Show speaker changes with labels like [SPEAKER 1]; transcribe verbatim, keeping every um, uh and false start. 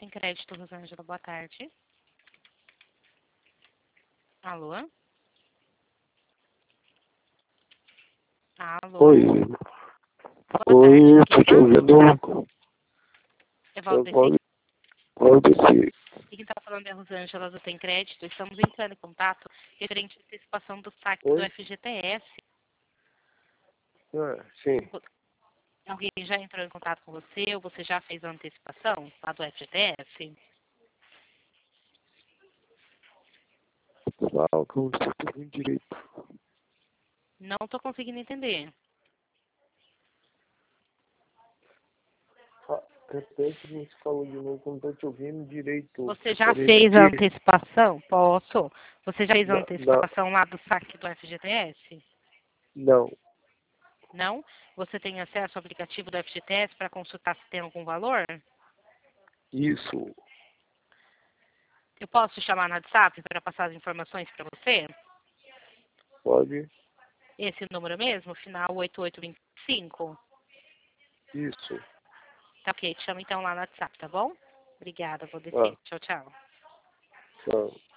[SPEAKER 1] Tem Crédito, Rosângela, boa tarde. Alô? Alô?
[SPEAKER 2] Oi.
[SPEAKER 1] Boa
[SPEAKER 2] Oi,
[SPEAKER 1] tarde.
[SPEAKER 2] tô
[SPEAKER 1] Quem
[SPEAKER 2] te
[SPEAKER 1] fala?
[SPEAKER 2] ouvindo.
[SPEAKER 1] É
[SPEAKER 2] Eu
[SPEAKER 1] Valdeci.
[SPEAKER 2] vou, vou descer.
[SPEAKER 1] E quem tá falando é a Rosângela do Tem Crédito. Estamos entrando em contato referente à antecipação do saque do
[SPEAKER 2] Oi?
[SPEAKER 1] F G T S.
[SPEAKER 2] Ah, sim.
[SPEAKER 1] Alguém já entrou em contato com você ou você já fez a antecipação lá do F G T S?
[SPEAKER 2] Não, que eu não estou ouvindo direito.
[SPEAKER 1] Não estou conseguindo entender.
[SPEAKER 2] Ah, repete o que você falou de novo, que eu não estou te ouvindo direito.
[SPEAKER 1] Você já
[SPEAKER 2] Pode
[SPEAKER 1] fez a
[SPEAKER 2] repetir?
[SPEAKER 1] antecipação? Posso. Você já fez a
[SPEAKER 2] Não, não,
[SPEAKER 1] antecipação lá do saque do F G T S?
[SPEAKER 2] não.
[SPEAKER 1] Não? Você tem acesso ao aplicativo do F G T S para consultar se tem algum valor?
[SPEAKER 2] Isso.
[SPEAKER 1] Eu posso te chamar no WhatsApp para passar as informações para você?
[SPEAKER 2] Pode?
[SPEAKER 1] Esse número mesmo, final oito oito dois cinco?
[SPEAKER 2] Isso.
[SPEAKER 1] Tá ok, te chamo então lá no WhatsApp, tá bom? Obrigada, vou
[SPEAKER 2] Ah,
[SPEAKER 1] descer. Tchau, tchau.
[SPEAKER 2] tchau.